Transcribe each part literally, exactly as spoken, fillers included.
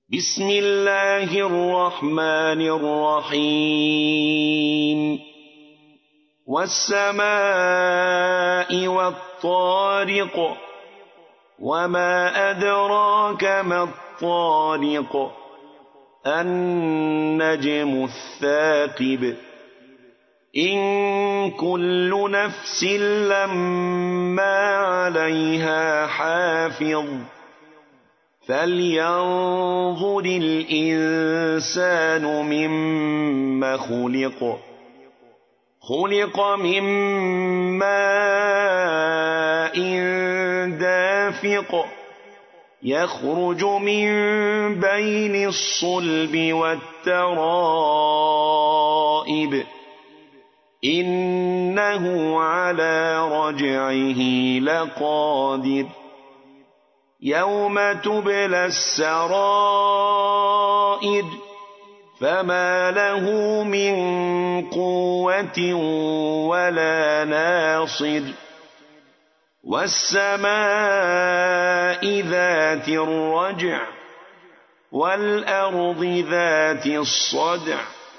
بسم الله الرحمن الرحيم والسماء والطارق وما أدراك ما الطارق النجم الثاقب إن كل نفس لما عليها حافظ فلينظر الإنسان مما خلق خلق من ماء دافق يخرج من بين الصلب والترائب إنه على رجعه لقادر يوم تبلى السرائر فما له من قوة ولا ناصر والسماء ذات الرجع والأرض ذات الصدع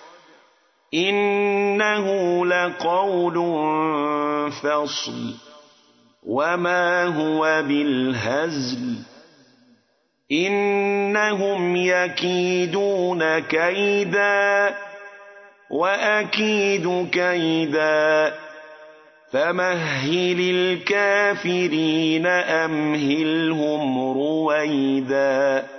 إنه لقول فصل وما هو بالهزل إنهم يكيدون كيدا وأكيد كيدا فمهل الكافرين أمهلهم رويدا